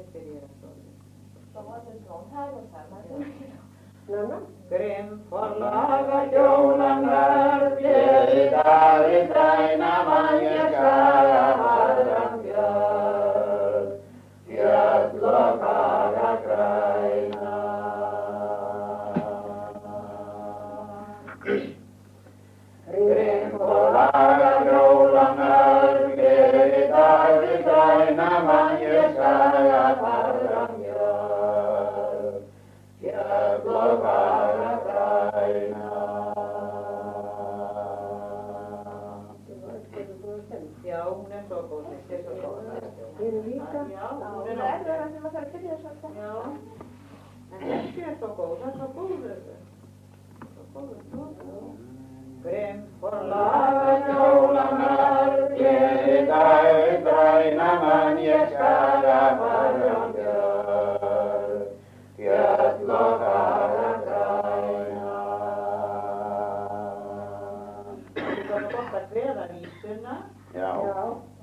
Grimm forlaga kjólanar, gleði daði græna manneskara harðan björn, fjöll og haga græna. Grimm forlaga kjólanar, gleði daði græna manneskara harðan björn, fjöll og haga græna. Já, hún svo góð, þetta svo góð. Líka? Já, hún Það er það sem að fara að byrja svolítið. Já, en þessi svo góð, það svo góður. Svo góður. Grimm forlaga kjólanar, gleði daði græna manneskara harðan björn, fjöll og haga græna. Það var gott að kveða vísuna. Já. Já.